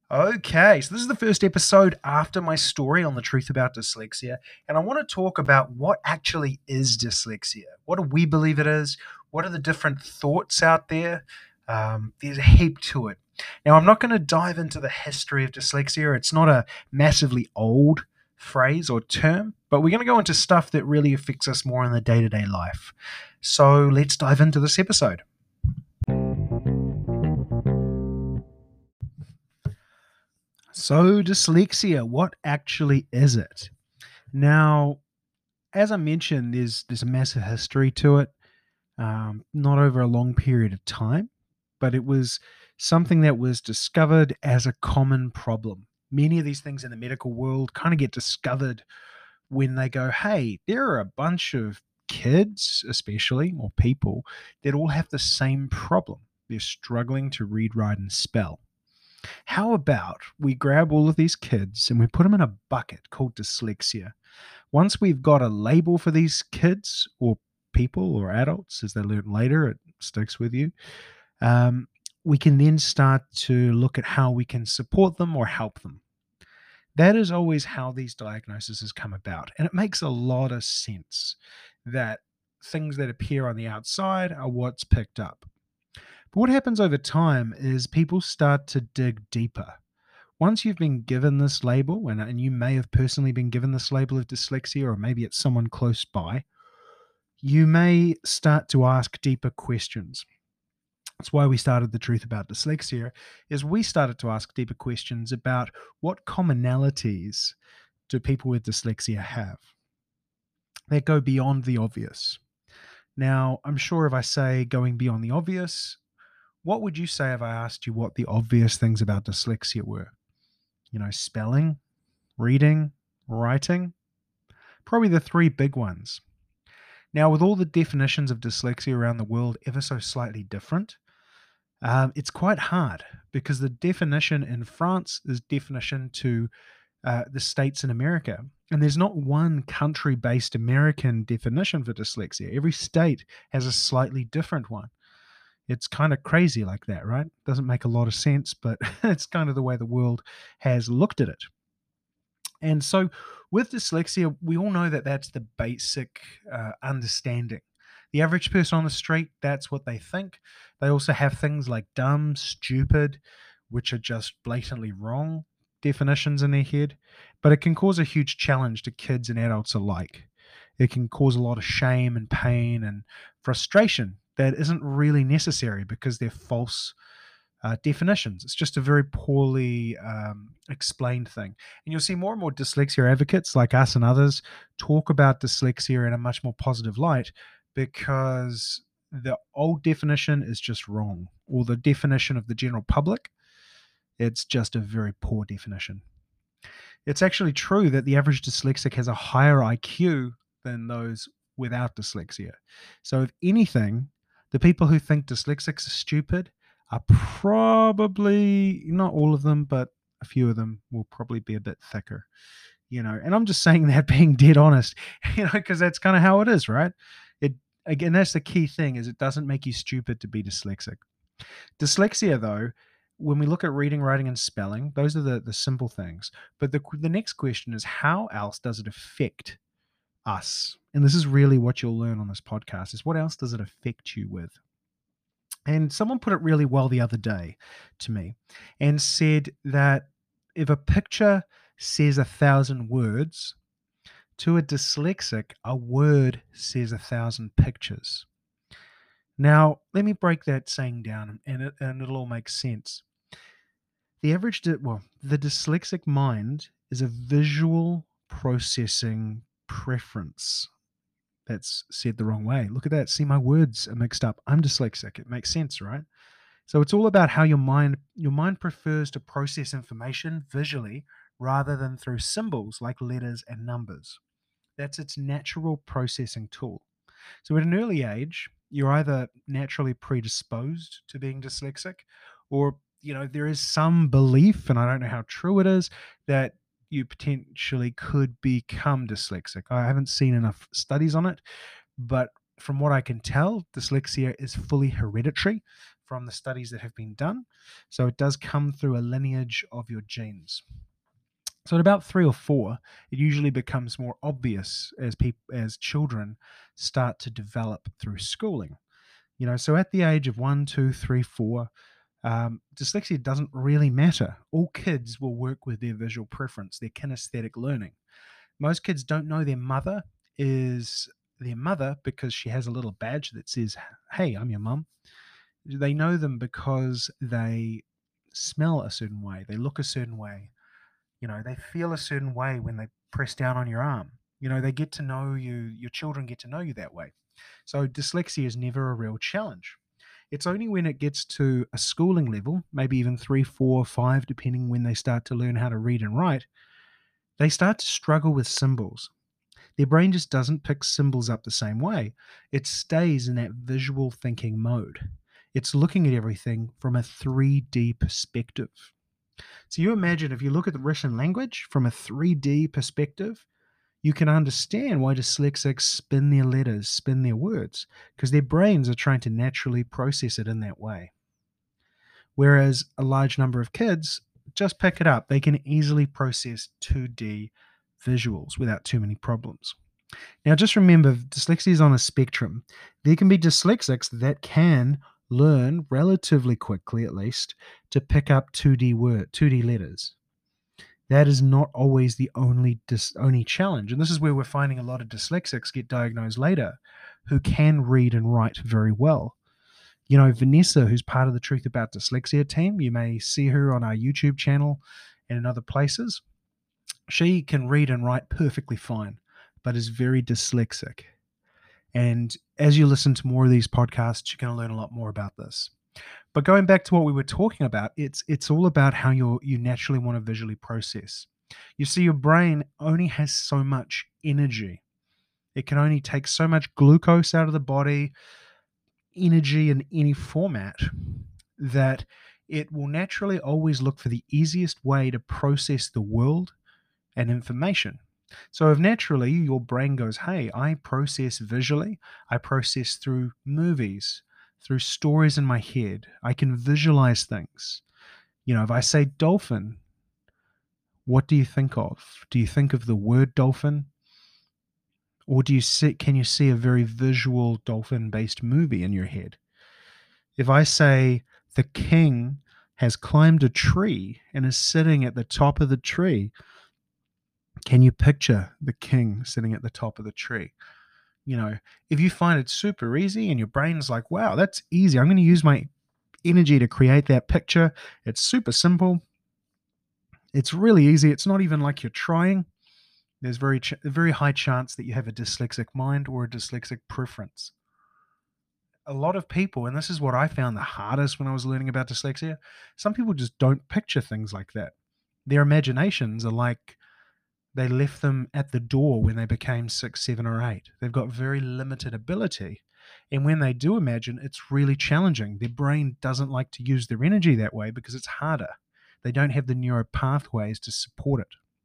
Okay, so this is the first episode after my story on the truth about dyslexia, and I want to talk about what actually is dyslexia. What do we believe it is? What are the different thoughts out there? There's a heap to it. Now, I'm not going to dive into the history of dyslexia. It's not a massively old phrase or term, but we're going to go into stuff that really affects us more in the day to day life. So let's dive into this episode. So, dyslexia, what actually is it? Now, as I mentioned, there's a massive history to it, not over a long period of time, but it was something that was discovered as a common problem. Many of these things in the medical world kind of get discovered when they go, hey, there are a bunch of kids, especially, or people, that all have the same problem. They're struggling to read, write, and spell. How about we grab all of these kids and we put them in a bucket called dyslexia? Once we've got a label for these kids or people or adults, as they learn later, it sticks with you. Um, we can then start to look at how we can support them or help them. That is always how these diagnoses come about. And it makes a lot of sense that things that appear on the outside are what's picked up. But what happens over time is people start to dig deeper. Once you've been given this label, and you may have personally been given this label of dyslexia, or maybe it's someone close by, you may start to ask deeper questions. That's why we started the truth about dyslexia, is we started to ask deeper questions about what commonalities do people with dyslexia have that go beyond the obvious. Now, I'm sure if I say going beyond the obvious, what would you say if I asked you what the obvious things about dyslexia were? Spelling, reading, writing, probably the three big ones. Now, with all the definitions of dyslexia around the world ever so slightly different, it's quite hard because the definition in France is definition to the states in America. And there's not one country based American definition for dyslexia. Every state has a slightly different one. It's kind of crazy like that, right? Doesn't make a lot of sense, but it's kind of the way the world has looked at it. And so with dyslexia, we all know that that's the basic understanding. The average person on the street, that's what they think. They also have things like dumb, stupid, which are just blatantly wrong definitions in their head. But it can cause a huge challenge to kids and adults alike. It can cause a lot of shame and pain and frustration that isn't really necessary because they're false definitions. It's just a very poorly explained thing. And you'll see more and more dyslexia advocates like us and others talk about dyslexia in a much more positive light because the old definition is just wrong, or the definition of the general public, it's just a very poor definition. It's actually true that the average dyslexic has a higher IQ than those without dyslexia. So, if anything, the people who think dyslexics are stupid are probably, not all of them, but a few of them will probably be a bit thicker, And I'm just saying that being dead honest, because that's kind of how it is, right? It Again, that's the key thing, is it doesn't make you stupid to be dyslexic. Dyslexia, though, when we look at reading, writing, and spelling, those are the simple things. But the next question is, how else does it affect us? And this is really what you'll learn on this podcast, is what else does it affect you with? And someone put it really well the other day to me and said that if a picture says 1,000 words, to a dyslexic, a word says 1,000 pictures. Now, let me break that saying down, and it'll all make sense. The the dyslexic mind is a visual processing preference. That's said the wrong way. Look at that. See, my words are mixed up. I'm dyslexic. It makes sense, right? So it's all about how your mind prefers to process information visually rather than through symbols like letters and numbers. That's its natural processing tool. So at an early age, you're either naturally predisposed to being dyslexic, or there is some belief, and I don't know how true it is, that you potentially could become dyslexic. I haven't seen enough studies on it, but from what I can tell, dyslexia is fully hereditary from the studies that have been done. So it does come through a lineage of your genes. So at about 3 or 4, it usually becomes more obvious as as children start to develop through schooling. So at the age of 1, 2, 3, 4, dyslexia doesn't really matter. All kids will work with their visual preference, their kinesthetic learning. Most kids don't know their mother is their mother because she has a little badge that says, "Hey, I'm your mum." They know them because they smell a certain way, they look a certain way, they feel a certain way when they press down on your arm. They get to know you, your children get to know you that way. So dyslexia is never a real challenge. It's only when it gets to a schooling level, maybe even 3, 4, 5, depending when they start to learn how to read and write, they start to struggle with symbols. Their brain just doesn't pick symbols up the same way. It stays in that visual thinking mode. It's looking at everything from a 3D perspective. So you imagine if you look at the Russian language from a 3D perspective, you can understand why dyslexics spin their letters, spin their words, because their brains are trying to naturally process it in that way. Whereas a large number of kids just pick it up. They can easily process 2D visuals without too many problems. Now, just remember, dyslexia is on a spectrum. There can be dyslexics that can learn relatively quickly, at least, to pick up 2D letters. That is not always the only challenge, and this is where we're finding a lot of dyslexics get diagnosed later, who can read and write very well. Vanessa, who's part of the Truth About Dyslexia team, you may see her on our YouTube channel and in other places. She can read and write perfectly fine, but is very dyslexic. And as you listen to more of these podcasts, you're going to learn a lot more about this. But going back to what we were talking about, it's all about how you naturally want to visually process. You see, your brain only has so much energy. It can only take so much glucose out of the body, energy in any format, that it will naturally always look for the easiest way to process the world and information. So if naturally your brain goes, hey, I process visually, I process through movies, through stories in my head, I can visualize things. If I say dolphin, what do you think of? Do you think of the word dolphin? Or can you see a very visual dolphin-based movie in your head? If I say the king has climbed a tree and is sitting at the top of the tree, can you picture the king sitting at the top of the tree? If you find it super easy and your brain's like, wow, that's easy, I'm going to use my energy to create that picture. It's super simple. It's really easy. It's not even like you're trying. There's a very high chance that you have a dyslexic mind or a dyslexic preference. A lot of people, and this is what I found the hardest when I was learning about dyslexia, some people just don't picture things like that. Their imaginations are like they left them at the door when they became 6, 7, or 8. They've got very limited ability. And when they do imagine, it's really challenging. Their brain doesn't like to use their energy that way because it's harder. They don't have the neural pathways to support it.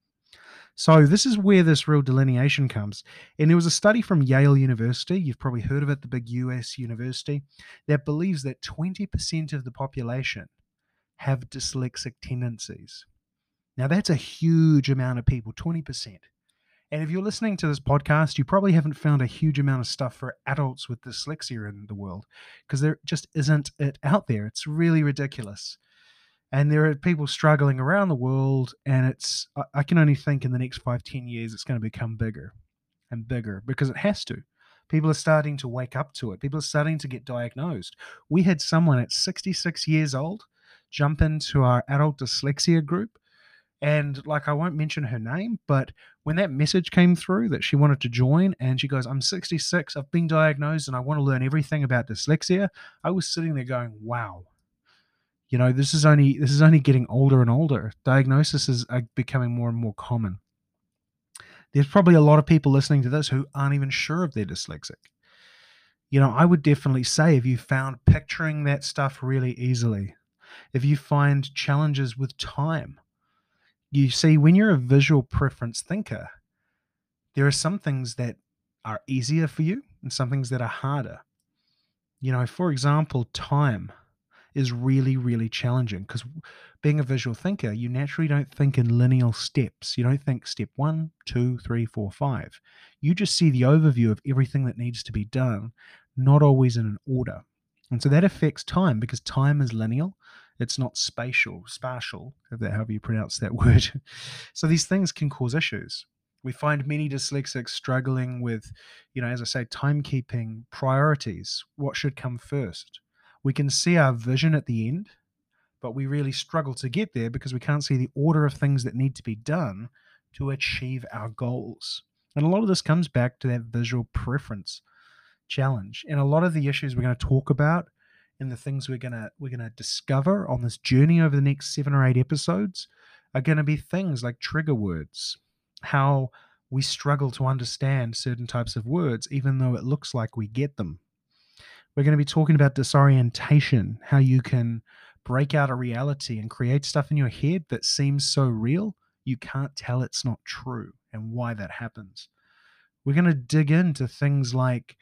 So this is where this real delineation comes. And there was a study from Yale University, you've probably heard of it, the big US university, that believes that 20% of the population have dyslexic tendencies. Now, that's a huge amount of people, 20%. And if you're listening to this podcast, you probably haven't found a huge amount of stuff for adults with dyslexia in the world because there just isn't it out there. It's really ridiculous. And there are people struggling around the world, and I can only think in the next 5, 10 years, it's going to become bigger and bigger because it has to. People are starting to wake up to it. People are starting to get diagnosed. We had someone at 66 years old jump into our adult dyslexia group. And I won't mention her name, but when that message came through that she wanted to join and she goes, I'm 66, I've been diagnosed and I want to learn everything about dyslexia. I was sitting there going, wow, this is only getting older and older. Diagnoses are becoming more and more common. There's probably a lot of people listening to this who aren't even sure if they're dyslexic. I would definitely say if you found picturing that stuff really easily, if you find challenges with time, you see, when you're a visual preference thinker, there are some things that are easier for you and some things that are harder. For example, time. is really, really challenging because being a visual thinker, you naturally don't think in linear steps. You don't think step 1, 2, 3, 4, 5. You just see the overview of everything that needs to be done, not always in an order. And so that affects time because time is linear. It's not spatial, however you pronounce that word. So these things can cause issues. We find many dyslexics struggling with, as I say, timekeeping, priorities, what should come first. We can see our vision at the end, but we really struggle to get there because we can't see the order of things that need to be done to achieve our goals. And a lot of this comes back to that visual preference challenge. And a lot of the issues we're going to talk about and the things we're gonna discover on this journey over the next 7 or 8 episodes are going to be things like trigger words, how we struggle to understand certain types of words even though it looks like we get them. We're going to be talking about disorientation, how you can break out of reality and create stuff in your head that seems so real you can't tell it's not true, and why that happens. We're going to dig into things like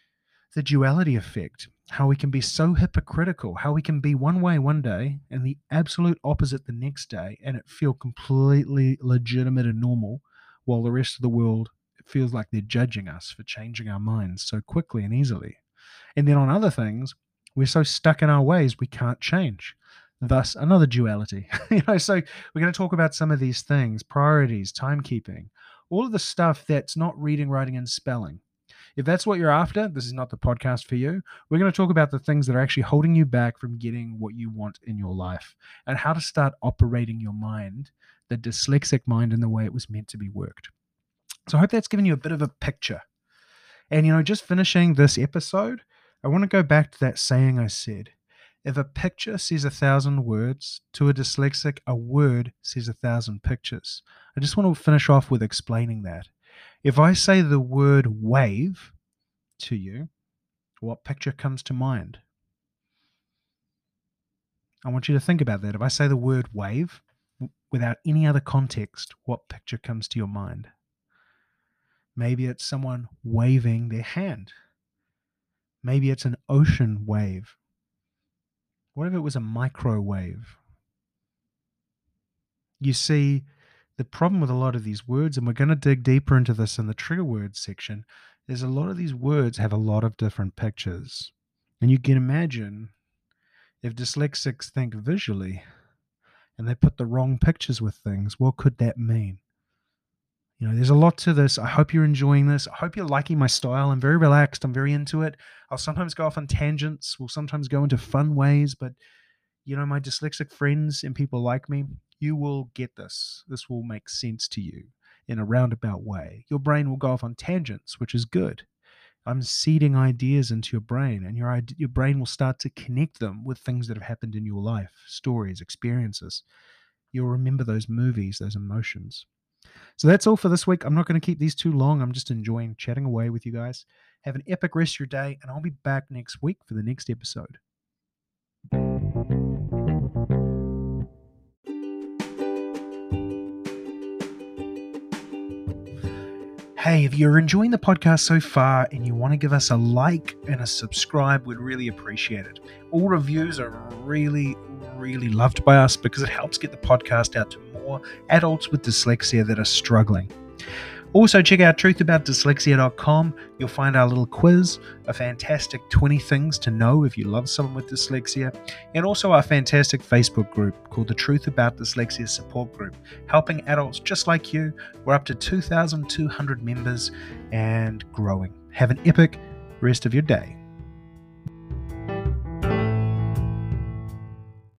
the duality effect, how we can be so hypocritical, how we can be one way one day and the absolute opposite the next day, and it feel completely legitimate and normal, while the rest of the world feels like they're judging us for changing our minds so quickly and easily. And then on other things, we're so stuck in our ways we can't change. Thus, another duality. So we're going to talk about some of these things: priorities, timekeeping, all of the stuff that's not reading, writing, and spelling. If that's what you're after, this is not the podcast for you. We're going to talk about the things that are actually holding you back from getting what you want in your life, and how to start operating your mind, the dyslexic mind, in the way it was meant to be worked. So I hope that's given you a bit of a picture. And, just finishing this episode, I want to go back to that saying I said. If a picture says 1,000 words, to a dyslexic, a word says 1,000 pictures. I just want to finish off with explaining that. If I say the word wave to you, what picture comes to mind? I want you to think about that. If I say the word wave without any other context, what picture comes to your mind? Maybe it's someone waving their hand. Maybe it's an ocean wave. What if it was a microwave? You see, the problem with a lot of these words, and we're going to dig deeper into this in the trigger words section, is a lot of these words have a lot of different pictures. And you can imagine if dyslexics think visually and they put the wrong pictures with things, what could that mean? There's a lot to this. I hope you're enjoying this. I hope you're liking my style. I'm very relaxed. I'm very into it. I'll sometimes go off on tangents. We'll sometimes go into fun ways. But, my dyslexic friends and people like me, you will get this. This will make sense to you in a roundabout way. Your brain will go off on tangents, which is good. I'm seeding ideas into your brain, and your brain will start to connect them with things that have happened in your life, stories, experiences. You'll remember those movies, those emotions. So that's all for this week. I'm not going to keep these too long. I'm just enjoying chatting away with you guys. Have an epic rest of your day, and I'll be back next week for the next episode. Hey, if you're enjoying the podcast so far and you want to give us a like and a subscribe, we'd really appreciate it. All reviews are really, really loved by us because it helps get the podcast out to more adults with dyslexia that are struggling. Also, check out truthaboutdyslexia.com. You'll find our little quiz, a fantastic 20 things to know if you love someone with dyslexia, and also our fantastic Facebook group called the Truth About Dyslexia Support Group, helping adults just like you. We're up to 2,200 members and growing. Have an epic rest of your day.